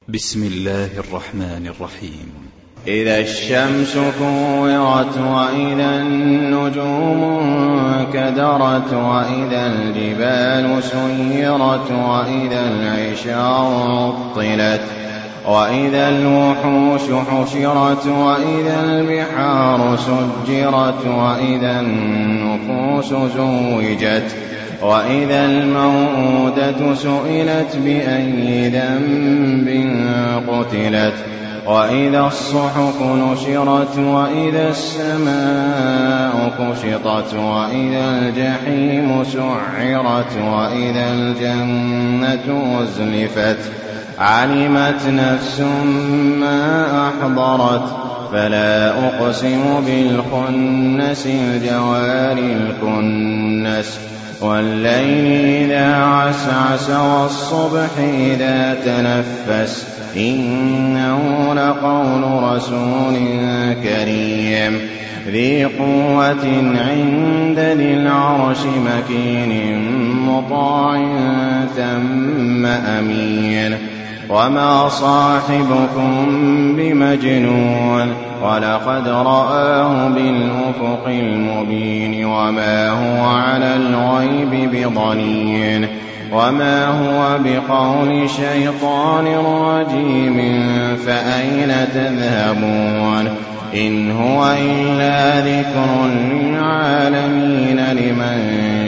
بسم الله الرحمن الرحيم. إذا الشمس كورت وإذا النجوم كدرت وإذا الجبال سيرت وإذا العشار عطلت وإذا الوحوش حشرت وإذا البحار سجرت وإذا النفوس زوجت وإذا الموءودة سئلت بأي ذنب قتلت وإذا الصحف نشرت وإذا السماء كشطت وإذا الجحيم سعرت وإذا الجنة أزلفت علمت نفس ما أحضرت فلا أقسم بالخنس الجوار الكنس والليل إذا عسعس والصبح إذا تنفس إنه لقول رسول كريم ذي قوة عند ذي العرش مكين مطاع ثم أمين وما صاحبكم بمجنون ولقد رآه بالأفق المبين وما هو على الغيب بضنين وما هو بقول شيطان رجيم فأين تذهبون إن هو إلا ذكر للعالمين لمن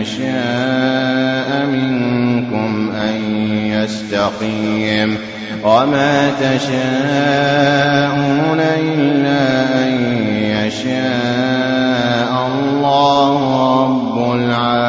شاء منكم أن يستقيم وما تشاءون إلا أن يشاء الله رب العالمين.